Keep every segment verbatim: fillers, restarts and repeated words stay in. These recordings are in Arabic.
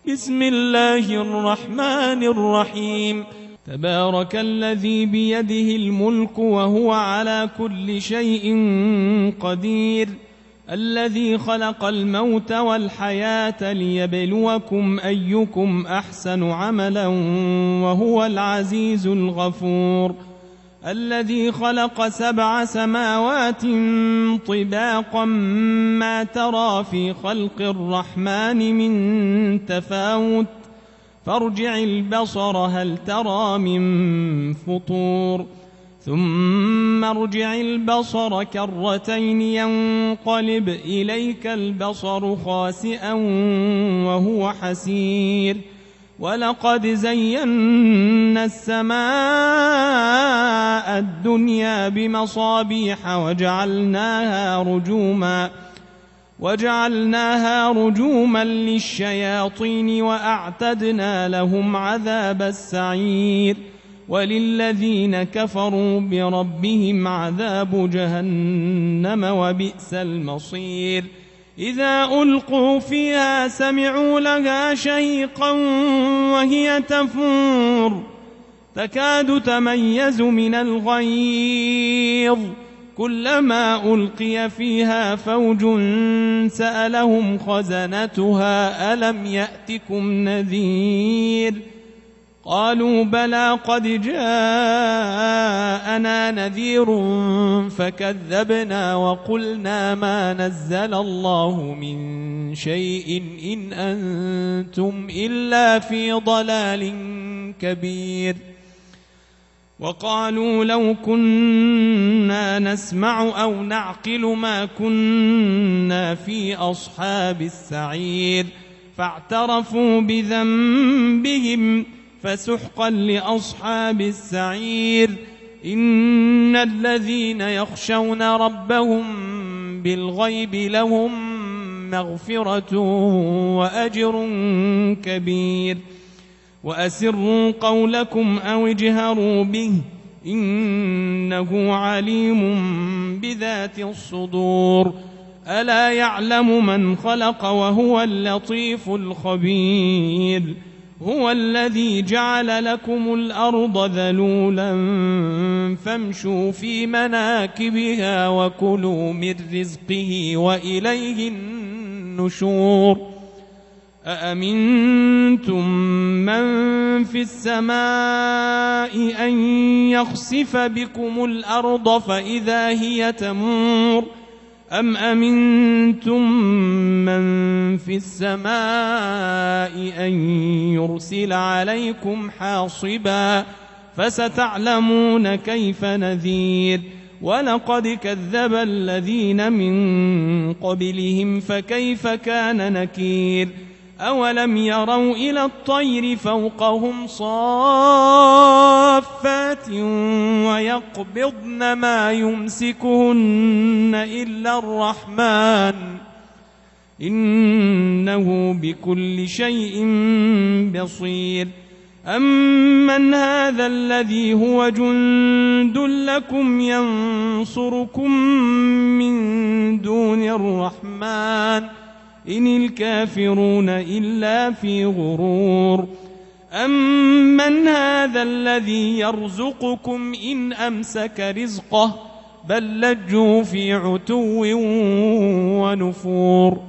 بسم الله الرحمن الرحيم. تبارك الذي بيده الملك وهو على كل شيء قدير، الذي خلق الموت والحياة ليبلوكم أيكم أحسن عملا وهو العزيز الغفور، الذي خلق سبع سماوات طباقا ما ترى في خلق الرحمن من تفاوت فارجع البصر هل ترى من فطور، ثم ارجع البصر كرتين ينقلب إليك البصر خاسئا وهو حسير، ولقد زينا السماء الدنيا بمصابيح وجعلناها رجوما وجعلناها رجوما للشياطين وأعتدنا لهم عذاب السعير، وللذين كفروا بربهم عذاب جهنم وبئس المصير. إذا ألقوا فيها سمعوا لها شهيقا وهي تفور تكاد تميز من الغيظ، كلما ألقي فيها فوج سألهم خزنتها ألم يأتكم نذير، قالوا بلى قد جاءنا نذير فكذبنا وقلنا ما نزل الله من شيء إن أنتم إلا في ضلال كبير. وقالوا لو كنا نسمع أو نعقل ما كنا في أصحاب السعير، فاعترفوا بذنبهم فسحقا لأصحاب السعير. إن الذين يخشون ربهم بالغيب لهم مغفرة وأجر كبير. وأسروا قولكم أو اجهروا به إنه عليم بذات الصدور. ألا يعلم من خلق وهو اللطيف الخبير. هو الذي جعل لكم الأرض ذلولا فامشوا في مناكبها وكلوا من رزقه وإليه النشور. أأمنتم من في السماء أن يخسف بكم الأرض فإذا هي تمور، أم أمنتم من في السماء أن يرسل عليكم حاصبا فستعلمون كيف نذير. ولقد كذب الذين من قبلهم فكيف كان نكير. أولم يروا إلى الطير فوقهم صافات ويقبضن ما يمسكهن إلا الرحمن إنه بكل شيء بصير. أمن هذا الذي هو جند لكم ينصركم من دون الرحمن إن الكافرون إلا في غرور. أمن هذا الذي يرزقكم إن أمسك رزقه بل لجوا في عتو ونفور.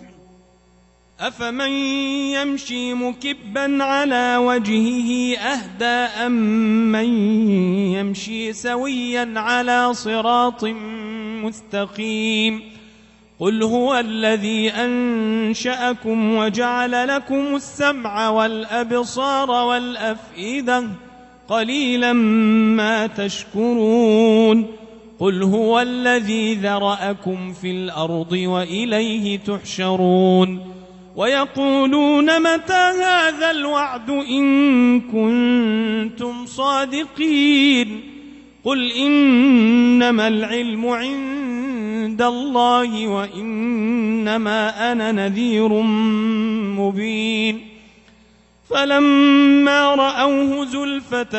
أفمن يمشي مكبا على وجهه أهدى أمن يمشي سويا على صراط مستقيم. قل هو الذي أنشأكم وجعل لكم السمع والأبصار والأفئدة قليلا ما تشكرون. قل هو الذي ذرأكم في الأرض وإليه تحشرون. ويقولون متى هذا الوعد إن كنتم صادقين. قل إنما العلم عند الله وإنما أنا نذير مبين. فلما رأوه زلفة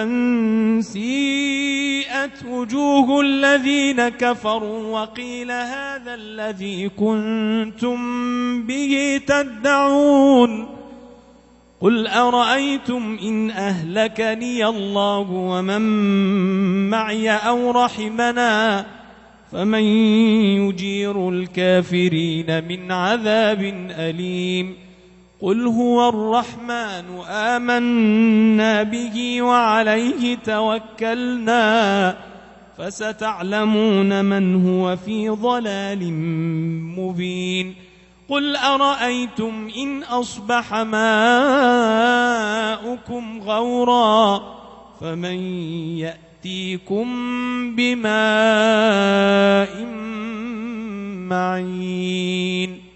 سيئت وجوه الذين كفروا وقيل هذا الذي كنتم به تدعون. قل أرأيتم إن أهلكني الله ومن معي أو رحمنا فمن يجير الكافرين من عذاب أليم قل هو الرحمن آمنا به وعليه توكلنا فستعلمون من هو في ضلال مبين قل أرأيتم إن أصبح ماؤكم غورا فمن يأتيكم بماء معين